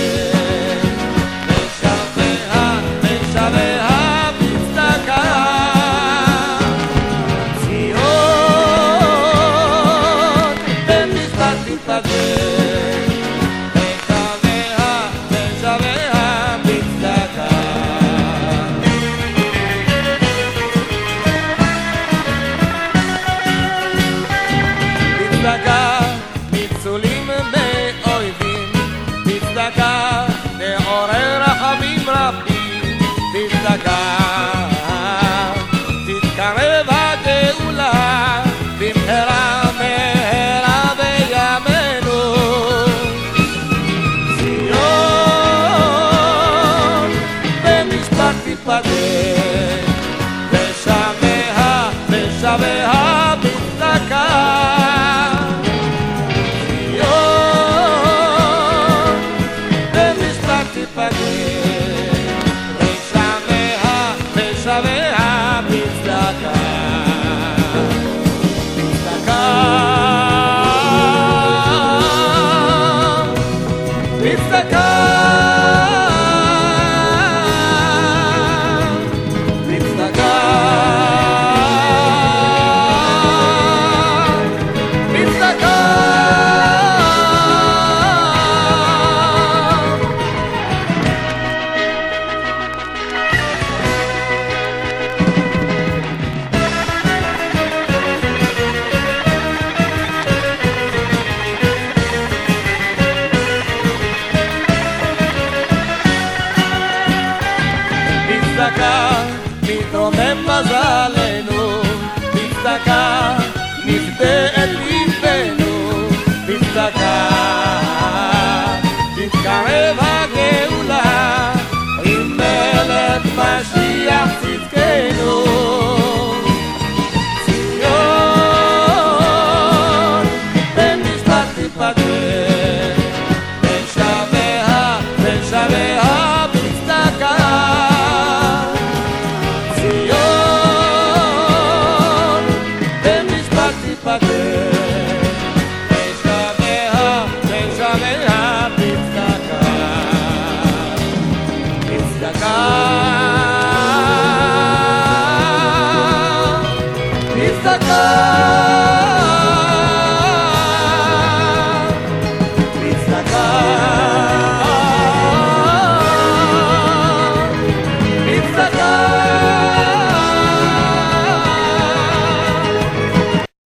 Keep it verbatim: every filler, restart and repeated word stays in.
ושביה, ושביה בצדקה. ציון במשפט תתפקד, ושביה, ושביה בצדקה. בצדקה ניצולים מאויבים, בצדקה נעורר רחמים רבים, בצדקה תתקרב הגאולה, במהרה מהרה בימינו. ציון במשפט תתפקד, ושביה, ושביה בצדקה. ושביה, ושביה בצדקה. בצדקה, בצדקה, בצדקה, בצדקה. בצדקה מתרומם מזלנו, בצדקה נפדה את ליבנו, בצדקה תתקרב הגאולה, עם מלך משיח צדקנו. ציון במשפט תתפקד, ושביה, ושביה בצדקה. ציון במשפט תתפקד,